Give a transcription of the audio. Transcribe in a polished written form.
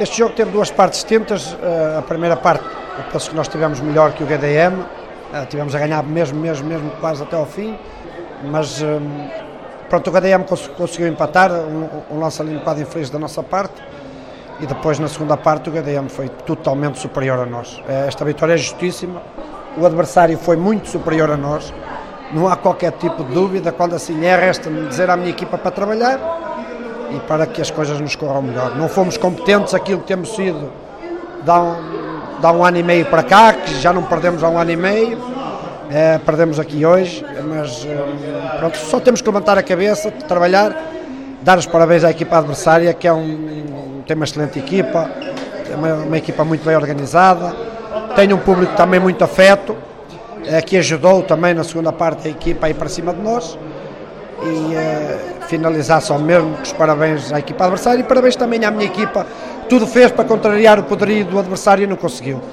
Este jogo teve duas partes distintas. A primeira parte, eu penso que nós tivemos melhor que o GDM, tivemos a ganhar mesmo quase até ao fim, mas pronto, o GDM conseguiu empatar, um lance ali um bocado infeliz da nossa parte, e depois na segunda parte o GDM foi totalmente superior a nós. Esta vitória é justíssima, o adversário foi muito superior a nós, não há qualquer tipo de dúvida. Quando assim é, resta-me dizer à minha equipa para trabalhar e para que as coisas nos corram melhor. Não fomos competentes aquilo que temos sido dá um ano e meio para cá, que já não perdemos há um ano e meio, perdemos aqui hoje, mas pronto, só temos que levantar a cabeça, trabalhar, dar os parabéns à equipa adversária, que tem uma excelente equipa, uma equipa muito bem organizada, tem um público também muito afeto, que ajudou também na segunda parte a equipa a ir para cima de nós. E finalizar só mesmo com os parabéns à equipa adversária e parabéns também à minha equipa. Tudo fez para contrariar o poderio do adversário e não conseguiu.